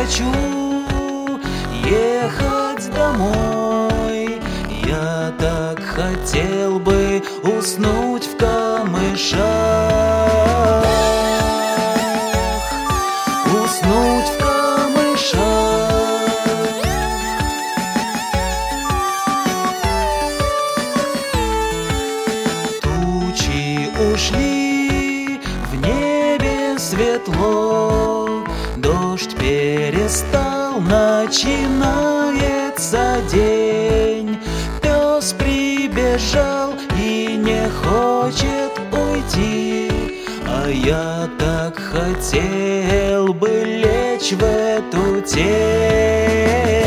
хочу ехать домой. Я так хотел бы уснуть в камышах, уснуть в камышах. Тучи ушли, в небе светло, дождь перестал, начинается день. Пес прибежал и не хочет уйти, а я так хотел бы лечь в эту тень,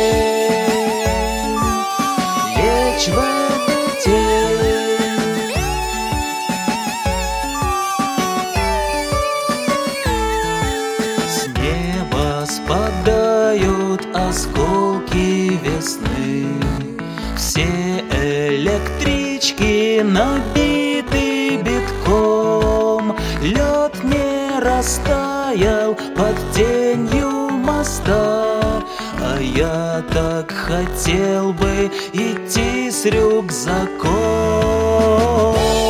лечь в эту тень. С неба спадают осколки весны, все электрички набиты битком. Лед не растаял под тенью моста, а я так хотел бы идти с рюкзаком,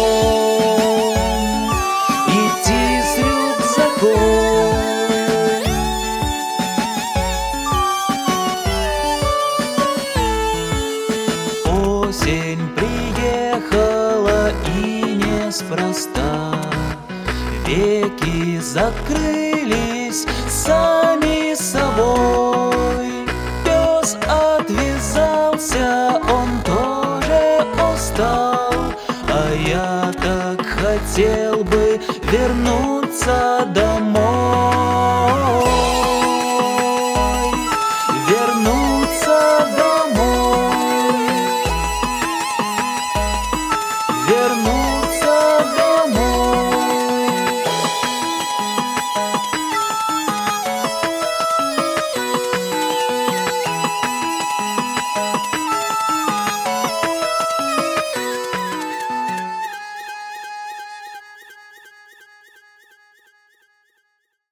идти с рюкзаком. Осень приехала и неспроста, веки закрылись сами собой. Пес отвязался, он тоже устал, а я так хотел бы вернуться домой.